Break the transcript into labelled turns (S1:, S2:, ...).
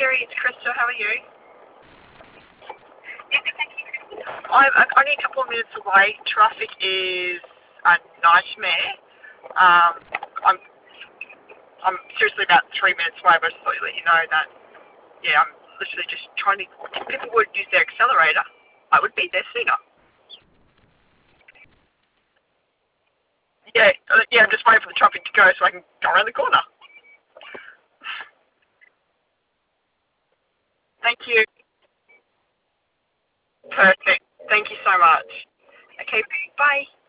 S1: Kerry, it's Krista. How are you? I'm only a couple of minutes away. Traffic is a nightmare. I'm seriously about 3 minutes away, but I just thought I'd let you know that, yeah, I'm literally just trying to, if people would use their accelerator, I would be there sooner. Yeah, I'm just waiting for the traffic to go so I can go around the corner. Thank you. Perfect. Thank you so much. Okay, bye.